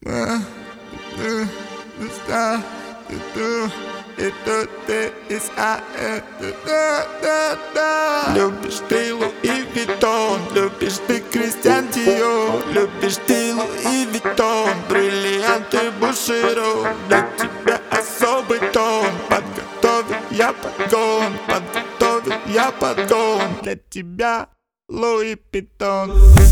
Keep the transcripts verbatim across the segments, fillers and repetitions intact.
Любишь ты Луи Виттон, любишь ты Кристиан Диор, любишь ты Луи Виттон, бриллианты Буширо. Для тебя особый тон, подготовил я подгон, подготовил я подгон. Для тебя Луи Виттон.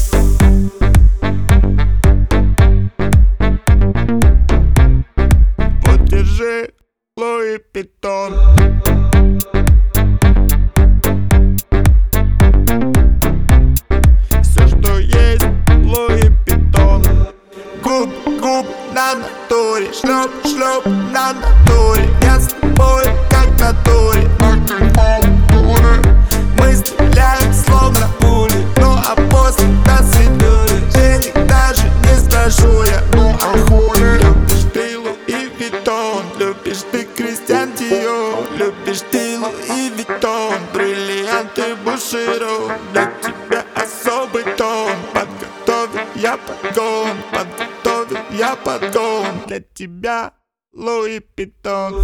Вот держи Луи Виттон. Все, что есть Луи Виттон. Губ, губ на натуре, шлеп, шлеп на натуре. Я с тобой как на туре. Мы стреляем словно пули, ну а после до свидания. Денег даже не скажу я, ну а хули. Любишь ты Луи Виттон, любишь ты Кристиан Диор, любишь ты Луи Виттон, бриллианты Буширо. Для тебя особый тон, подготовил я подгон, подготовил я подгон. Для тебя Луи Виттон.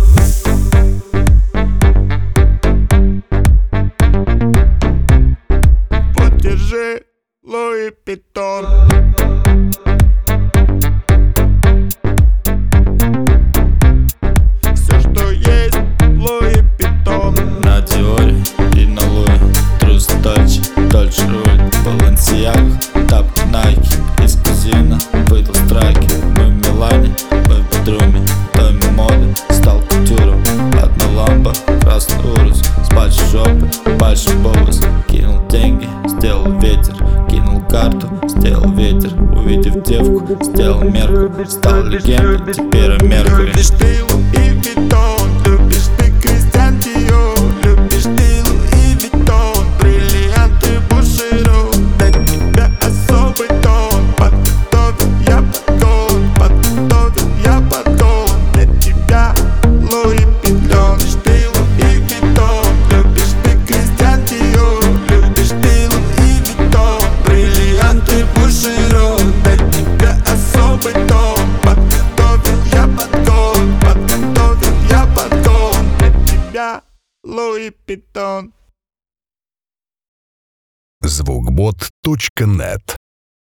Вот держи Луи Виттон. Все, что есть Луи Виттон. На Диоре и на Луи, трусы Дольче, Дольче руль, Балансиага, тапки Найки, из казино выдал страйки. Мы в Милане, мы в бедруме, доме моды, стал кутюром. Одна ламба, красный урус, с большой жопой, большой бобус. Кинул деньги, сделал ветер, кинул карту, сделал ветер. Увидев девку, сделал мерку, стал легендой, теперь о Меркури. Любишь ты Луи Виттон, любишь ты Кристиан Диор, любишь ты Луи Виттон, бриллианты Буширо. Для тебя особый тон, подготовил я подгон, подготовил я подгон. Для тебя Луи Виттон. Любишь ты Луи Виттон, любишь ты Кристиан Диор, любишь ты Луи Виттон, бриллианты Буширо. Для тебя особый тон, подготовил я подгон, подготовил я подгон. Для тебя Луи Виттон. звукбот точка нет